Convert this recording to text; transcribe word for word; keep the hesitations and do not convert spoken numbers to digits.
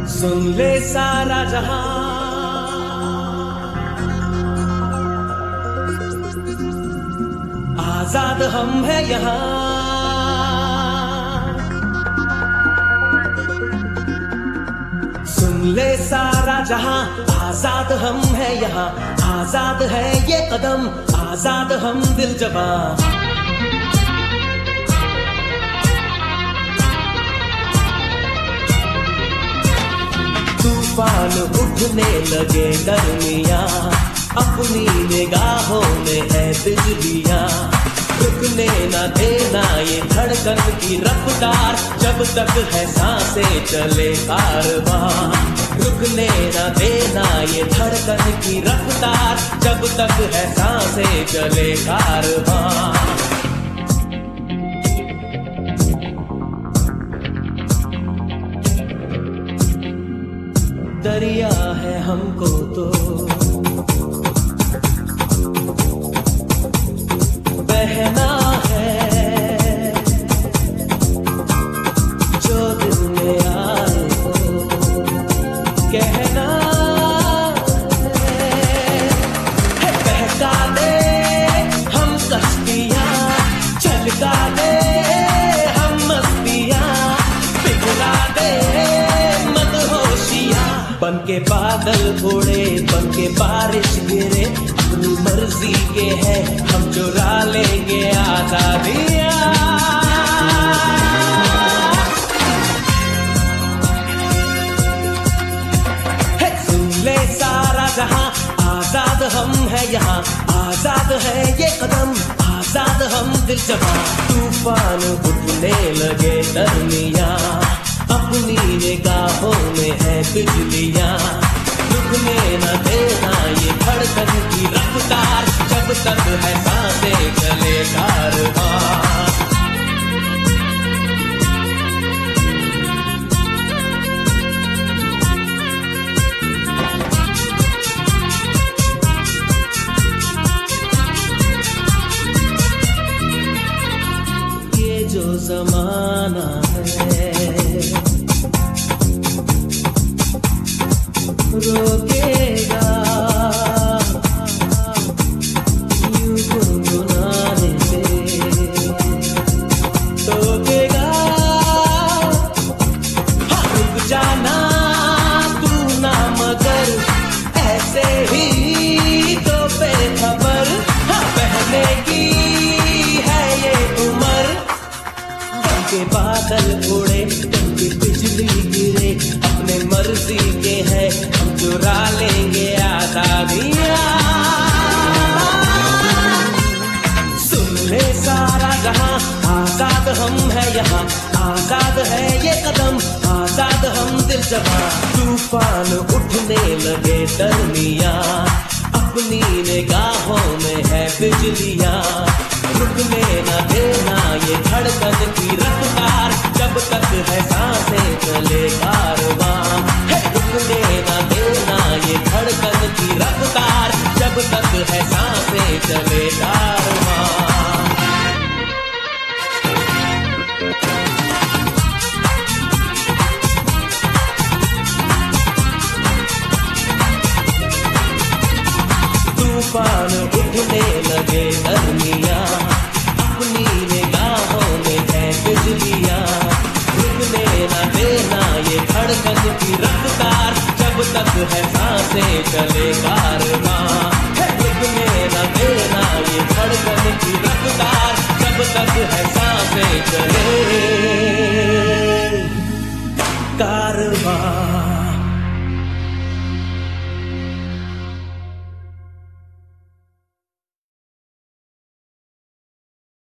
सुन ले सारा जहां, आजाद हम है यहाँ। सुन ले सारा जहां, आजाद हम है यहाँ। आजाद है ये कदम, आजाद हम दिल जवां। तूफान उठने लगे दरमिया, अपनी निगाहों में है बिजलियां। रुकने न देना ये धड़कन की रफ्तार, जब तक है सांसें चले कारवां। रुकने न देना ये धड़कन की रफ्तार, जब तक है सांसें चले कारवां। दरिया है हमको तो बहना है, जो दिल में आए तो कहना है। बहका दे हम कश्तियां, छलका दे हम मस्तियां, पिघला दे बन के बादल उड़े, बन के बारिश गिरे। अपनी मर्जी के है हम चुरा लेंगे आजादियां। सुन ले सारा जहां, आजाद हम है यहाँ। आजाद है ये कदम, आजाद हम दिल जवां। तूफान उठने लगे दरमिया, अपनी निगाहों में है बिजलियां। रुकने न देना ये धड़कन की रफ्तार, जब तक है सांसें चले कारवां। ये जो जमाना है रोकेगा, यूं गुनगुनाने से टोकेगा। हाँ, रुक जाना तू ना मगर, ऐसे ही तो बेखबर। हाँ, बहने की है ये उम्र, बन के बादल उड़े, बन के बिजली गिरे। अपने मर्जी के है हम चुरा लेंगे आजादियां। सुन ले सारा जहां, आजाद हम है यहाँ। आजाद है ये कदम, आजाद हम दिल जवां। तूफान उठने लगे दरमिया, अपनी निगाहों में है बिजलियां। रुकने न देना ये धड़कन की रफ्तार, जब तक है सांसें चले कारवां। रुकने न देना ये धड़कन की रफ्तार, जब तक है सांसें चले कारवां। तूफान उठने लगे दरमिया, अपनी निगाहों में है बिजलियां। रुकने न देना ये धड़कन की रफ्तार, जब तक है सांसें चले कारवां। रुकने न देना ये धड़कन की रफ्तार, जब तक है सांसें चले कारवां।